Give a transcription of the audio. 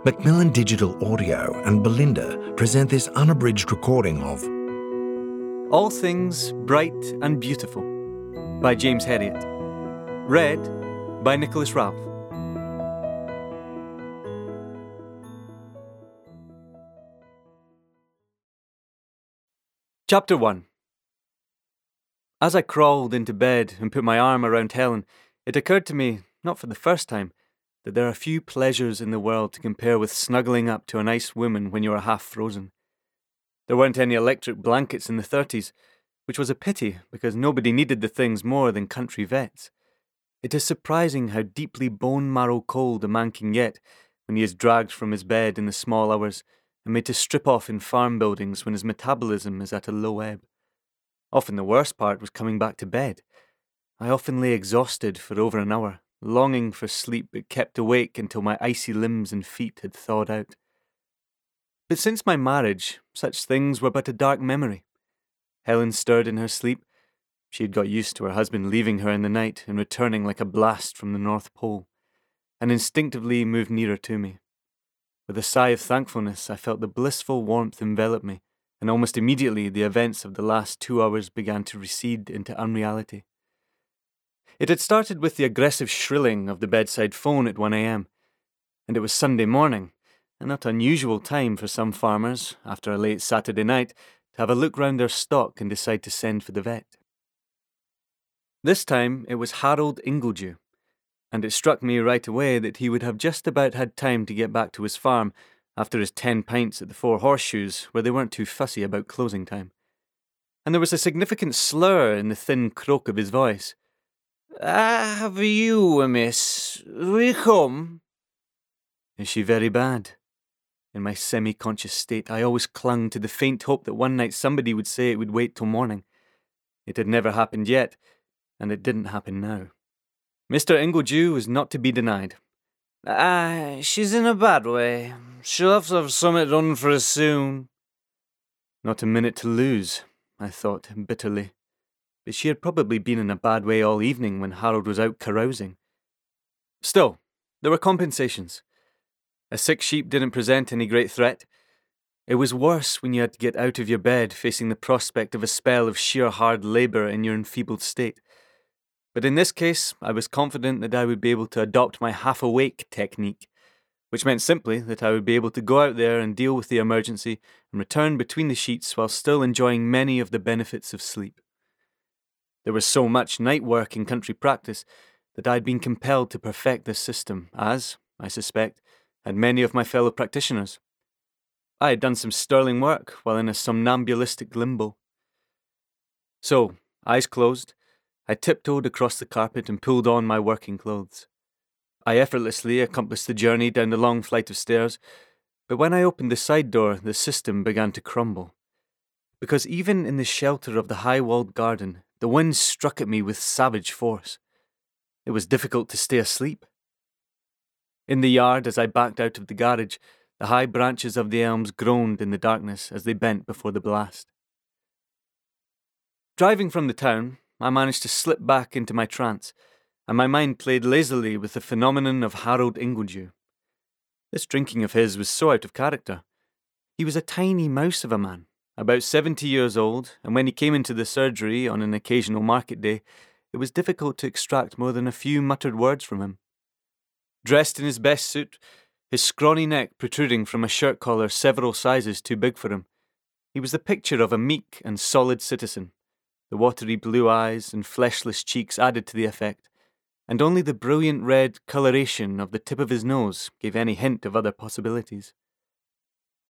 Macmillan Digital Audio and Belinda present this unabridged recording of All Things Bright and Beautiful by James Herriot. Read by Nicholas Ralph. Chapter 1. As I crawled into bed and put my arm around Helen, it occurred to me, not for the first time, that there are few pleasures in the world to compare with snuggling up to a nice woman when you are half frozen. There weren't any electric blankets in the 30s, which was a pity because nobody needed the things more than country vets. It is surprising how deeply bone-marrow cold a man can get when he is dragged from his bed in the small hours and made to strip off in farm buildings when his metabolism is at a low ebb. Often the worst part was coming back to bed. I often lay exhausted for over an hour, longing for sleep but kept awake until my icy limbs and feet had thawed out. But since my marriage, such things were but a dark memory. Helen stirred in her sleep. She had got used to her husband leaving her in the night and returning like a blast from the North Pole, and instinctively moved nearer to me. With a sigh of thankfulness, I felt the blissful warmth envelop me, and almost immediately the events of the last 2 hours began to recede into unreality. It had started with the aggressive shrilling of the bedside phone at 1 a.m, and it was Sunday morning, a not unusual time for some farmers, after a late Saturday night, to have a look round their stock and decide to send for the vet. This time it was Harold Ingledew, and it struck me right away that he would have just about had time to get back to his farm after his 10 pints at the Four Horseshoes, where they weren't too fussy about closing time. And there was a significant slur in the thin croak of his voice. "Have you, miss? Will you come?" Is she very bad? In my semi-conscious state, I always clung to the faint hope that one night somebody would say it would wait till morning. It had never happened yet, and it didn't happen now. Mr. Ingledew was not to be denied. She's in a bad way. She'll have to have summit done for us soon." Not a minute to lose, I thought bitterly. But she had probably been in a bad way all evening when Harold was out carousing. Still, there were compensations. A sick sheep didn't present any great threat. It was worse when you had to get out of your bed facing the prospect of a spell of sheer hard labour in your enfeebled state. But in this case, I was confident that I would be able to adopt my half-awake technique, which meant simply that I would be able to go out there and deal with the emergency and return between the sheets while still enjoying many of the benefits of sleep. There was so much night work in country practice that I had been compelled to perfect this system, as, I suspect, had many of my fellow practitioners. I had done some sterling work while in a somnambulistic limbo. So, eyes closed, I tiptoed across the carpet and pulled on my working clothes. I effortlessly accomplished the journey down the long flight of stairs, but when I opened the side door, the system began to crumble. Because even in the shelter of the high-walled garden, the wind struck at me with savage force. It was difficult to stay asleep. In the yard, as I backed out of the garage, the high branches of the elms groaned in the darkness as they bent before the blast. Driving from the town, I managed to slip back into my trance, and my mind played lazily with the phenomenon of Harold Ingledew. This drinking of his was so out of character. He was a tiny mouse of a man, about 70 years old, and when he came into the surgery on an occasional market day, it was difficult to extract more than a few muttered words from him. Dressed in his best suit, his scrawny neck protruding from a shirt collar several sizes too big for him, he was the picture of a meek and solid citizen. The watery blue eyes and fleshless cheeks added to the effect, and only the brilliant red coloration of the tip of his nose gave any hint of other possibilities.